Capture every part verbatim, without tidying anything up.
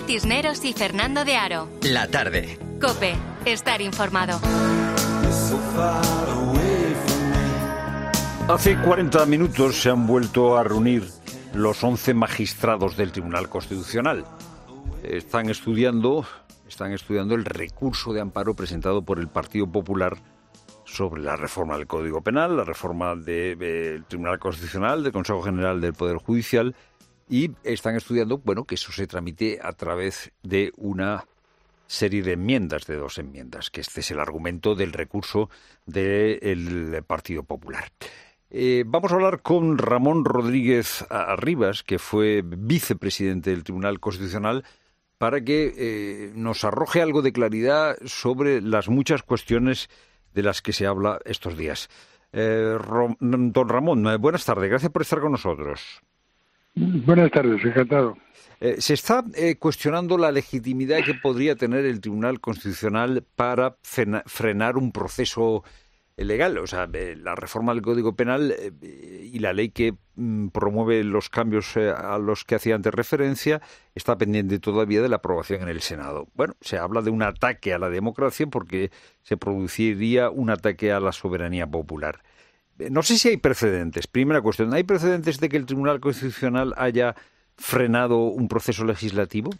Cisneros y Fernando de Aro. La tarde. COPE. Estar informado. Hace cuarenta minutos se han vuelto a reunir los once magistrados del Tribunal Constitucional. Están estudiando, están estudiando el recurso de amparo presentado por el Partido Popular sobre la reforma del Código Penal, la reforma del de, Tribunal Constitucional, del Consejo General del Poder Judicial, y están estudiando, bueno, que eso se tramite a través de una serie de enmiendas, de dos enmiendas, que este es el argumento del recurso del Partido Popular. Eh, vamos a hablar con Ramón Rodríguez Arribas, que fue vicepresidente del Tribunal Constitucional, para que eh, nos arroje algo de claridad sobre las muchas cuestiones de las que se habla estos días. Eh, Ro- don Ramón, eh, buenas tardes, gracias por estar con nosotros. Buenas tardes, encantado. Eh, se está eh, cuestionando la legitimidad que podría tener el Tribunal Constitucional para frena- frenar un proceso legal. O sea, eh, la reforma del Código Penal eh, y la ley que mm, promueve los cambios eh, a los que hacía antes referencia está pendiente todavía de la aprobación en el Senado. Bueno, se habla de un ataque a la democracia porque se produciría un ataque a la soberanía popular. Eh, no sé si hay precedentes. Primera cuestión, ¿hay precedentes de que el Tribunal Constitucional haya frenado un proceso legislativo?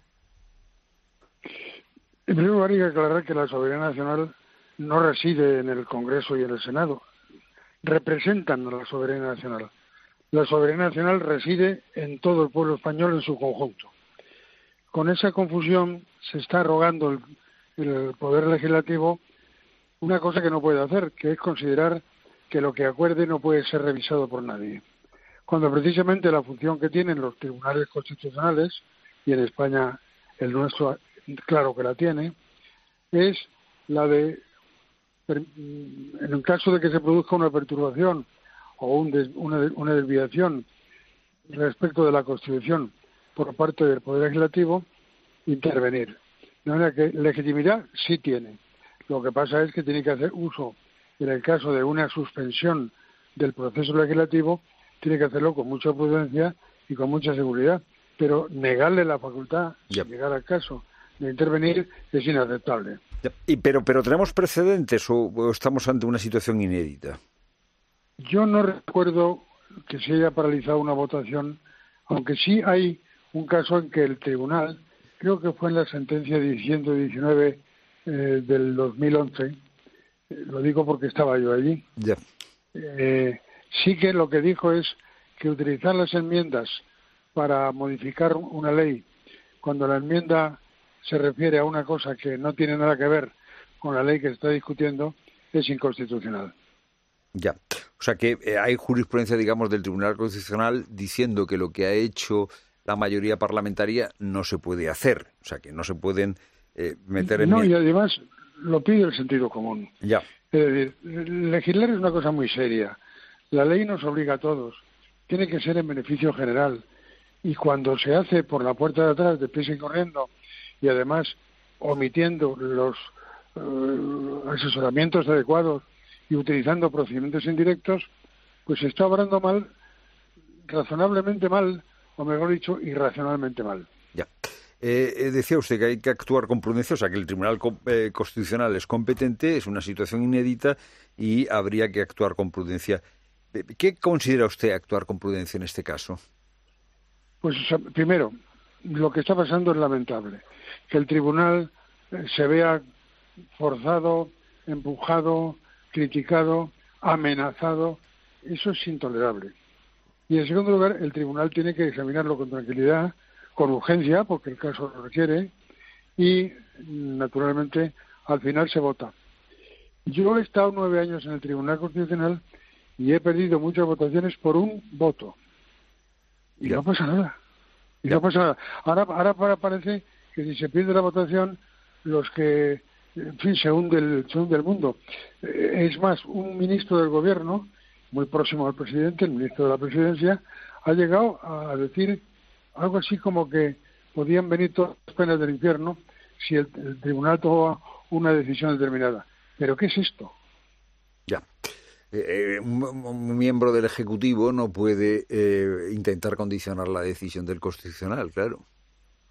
En primer lugar, hay que aclarar que la soberanía nacional no reside en el Congreso y en el Senado. Representan a la soberanía nacional. La soberanía nacional reside en todo el pueblo español en su conjunto. Con esa confusión se está arrogando el, el Poder Legislativo una cosa que no puede hacer, que es considerar que lo que acuerde no puede ser revisado por nadie. Cuando precisamente la función que tienen los tribunales constitucionales, y en España el nuestro claro que la tiene, es la de, en el caso de que se produzca una perturbación o un des, una, una desviación respecto de la Constitución por parte del Poder Legislativo, intervenir. De manera que legitimidad sí tiene. Lo que pasa es que tiene que hacer uso, en el caso de una suspensión del proceso legislativo, tiene que hacerlo con mucha prudencia y con mucha seguridad. Pero negarle la facultad, yep. sin llegar al caso, de intervenir es inaceptable. Y, pero, pero ¿tenemos precedentes o, o estamos ante una situación inédita? Yo no recuerdo que se haya paralizado una votación, aunque sí hay un caso en que el tribunal, creo que fue en la sentencia ciento diecinueve eh, del dos mil once, eh, lo digo porque estaba yo allí, yeah. eh, sí que lo que dijo es que utilizar las enmiendas para modificar una ley, cuando la enmienda se refiere a una cosa que no tiene nada que ver con la ley que se está discutiendo, es inconstitucional. Ya, o sea que eh, hay jurisprudencia, digamos, del Tribunal Constitucional diciendo que lo que ha hecho la mayoría parlamentaria no se puede hacer, o sea que no se pueden eh, meter en... No, y además lo pide el sentido común. Ya. Es decir, legislar es una cosa muy seria. La ley nos obliga a todos. Tiene que ser en beneficio general. Y cuando se hace por la puerta de atrás, deprisa y corriendo, y además omitiendo los uh, asesoramientos adecuados y utilizando procedimientos indirectos, pues se está obrando mal, razonablemente mal, o mejor dicho, irracionalmente mal. Ya. Eh, eh, decía usted que hay que actuar con prudencia, o sea que el Tribunal eh, Constitucional es competente, es una situación inédita y habría que actuar con prudencia. ¿Qué considera usted actuar con prudencia en este caso? Pues o sea, primero, lo que está pasando es lamentable. Que el tribunal se vea forzado, empujado, criticado, amenazado, eso es intolerable. Y en segundo lugar, el tribunal tiene que examinarlo con tranquilidad, con urgencia, porque el caso lo requiere, y naturalmente al final se vota. Yo he estado nueve años en el Tribunal Constitucional y he perdido muchas votaciones por un voto. Y no pasa nada. Y no pasa nada. Ahora, ahora parece que si se pierde la votación, los que, en fin, se hunde el, se hunde el mundo. Eh, es más, un ministro del gobierno, muy próximo al presidente, el ministro de la presidencia, ha llegado a decir algo así como que podían venir todas las penas del infierno si el, el tribunal toma una decisión determinada. ¿Pero qué es esto? Ya. Eh, un, un miembro del Ejecutivo no puede eh, intentar condicionar la decisión del Constitucional, claro.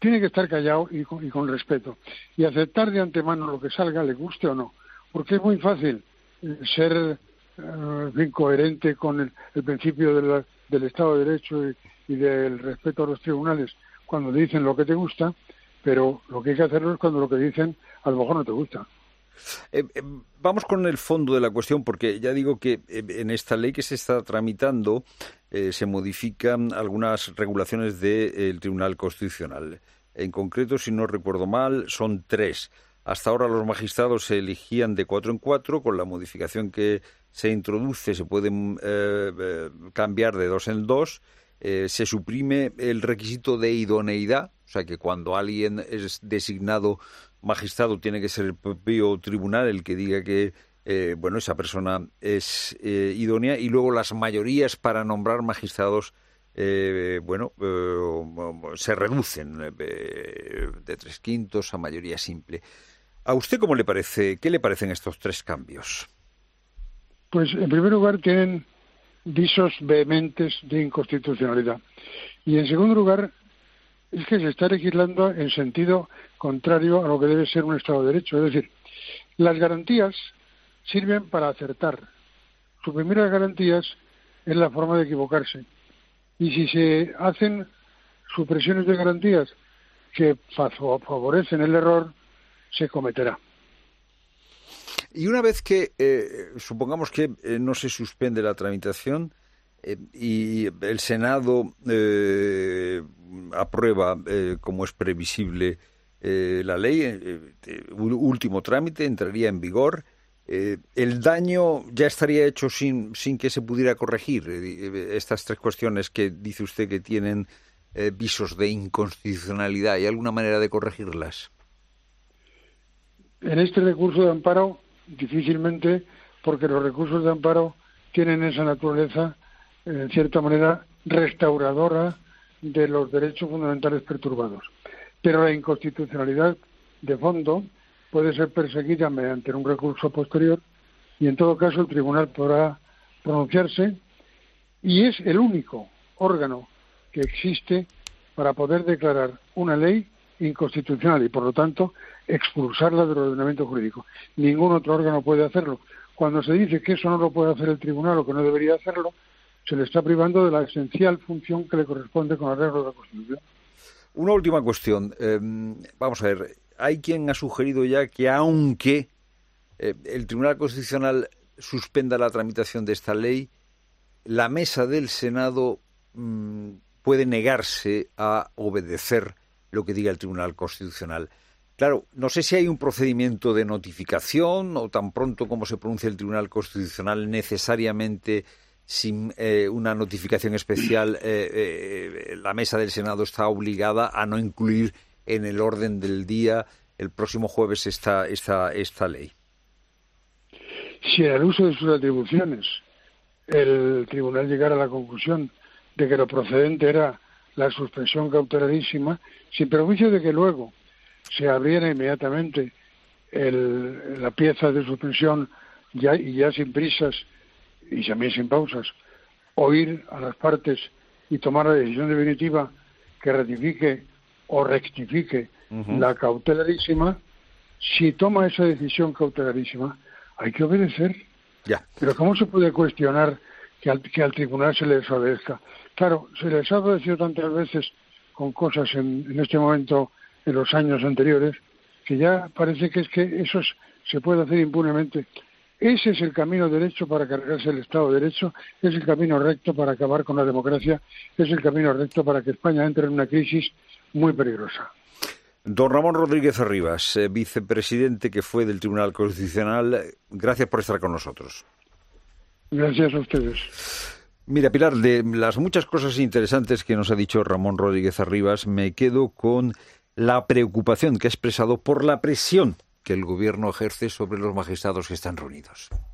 tiene que estar callado y con, y con respeto, y aceptar de antemano lo que salga, le guste o no, porque es muy fácil eh, ser eh, en fin, coherente con el, el principio de la, del Estado de Derecho y, y del respeto a los tribunales cuando dicen lo que te gusta, pero lo que hay que hacerlo es cuando lo que dicen a lo mejor no te gusta. Eh, eh, vamos con el fondo de la cuestión, porque ya digo que eh, en esta ley que se está tramitando eh, se modifican algunas regulaciones del Tribunal Constitucional. En concreto, si no recuerdo mal, son tres. Hasta ahora los magistrados se elegían de cuatro en cuatro. Con la modificación que se introduce se pueden eh, eh, cambiar de dos en dos. Eh, se suprime el requisito de idoneidad, o sea que cuando alguien es designado magistrado tiene que ser el propio tribunal el que diga que eh, bueno, esa persona es eh, idónea, y luego las mayorías para nombrar magistrados eh, bueno eh, se reducen eh, de tres quintos a mayoría simple. ¿A usted cómo le parece? ¿Qué le parecen estos tres cambios? Pues en primer lugar tienen visos vehementes de inconstitucionalidad, y en segundo lugar es que se está legislando en sentido contrario a lo que debe ser un Estado de Derecho. Es decir, las garantías sirven para acertar. Suprimir las garantías es la forma de equivocarse. Y si se hacen supresiones de garantías que favorecen el error, se cometerá. Y una vez que, eh, supongamos que eh, no se suspende la tramitación, Eh, y el Senado eh, aprueba, eh, como es previsible, eh, la ley, eh, eh, último trámite, entraría en vigor, eh, el daño ya estaría hecho sin, sin que se pudiera corregir. Eh, estas tres cuestiones que dice usted que tienen eh, visos de inconstitucionalidad, ¿hay alguna manera de corregirlas? En este recurso de amparo, difícilmente, porque los recursos de amparo tienen esa naturaleza en cierta manera restauradora de los derechos fundamentales perturbados. Pero la inconstitucionalidad de fondo puede ser perseguida mediante un recurso posterior, y en todo caso el tribunal podrá pronunciarse, y es el único órgano que existe para poder declarar una ley inconstitucional y por lo tanto expulsarla del ordenamiento jurídico. Ningún otro órgano puede hacerlo. Cuando se dice que eso no lo puede hacer el tribunal o que no debería hacerlo, se le está privando de la esencial función que le corresponde con arreglo de la Constitución. Una última cuestión. Eh, vamos a ver, hay quien ha sugerido ya que aunque eh, el Tribunal Constitucional suspenda la tramitación de esta ley, la mesa del Senado mmm, puede negarse a obedecer lo que diga el Tribunal Constitucional. Claro, no sé si hay un procedimiento de notificación o tan pronto como se pronuncia el Tribunal Constitucional necesariamente sin eh, una notificación especial, eh, eh, la mesa del Senado está obligada a no incluir en el orden del día el próximo jueves esta, esta, esta ley. Si en el uso de sus atribuciones el tribunal llegara a la conclusión de que lo procedente era la suspensión cautelarísima, sin perjuicio de que luego se abriera inmediatamente el, la pieza de suspensión ya, y ya sin prisas y también sin pausas, oír a las partes y tomar la decisión definitiva que ratifique o rectifique uh-huh. la cautelarísima, si toma esa decisión cautelarísima, hay que obedecer. Ya. Pero ¿cómo se puede cuestionar que al, que al tribunal se le desobedezca? Claro, se les ha obedecido tantas veces con cosas en, en este momento, en los años anteriores, que ya parece que es que eso es, se puede hacer impunemente. Ese es el camino derecho para cargarse el Estado de Derecho, es el camino recto para acabar con la democracia, es el camino recto para que España entre en una crisis muy peligrosa. Don Ramón Rodríguez Arribas, eh, vicepresidente que fue del Tribunal Constitucional, gracias por estar con nosotros. Gracias a ustedes. Mira, Pilar, de las muchas cosas interesantes que nos ha dicho Ramón Rodríguez Arribas, me quedo con la preocupación que ha expresado por la presión que el Gobierno ejerce sobre los magistrados que están reunidos.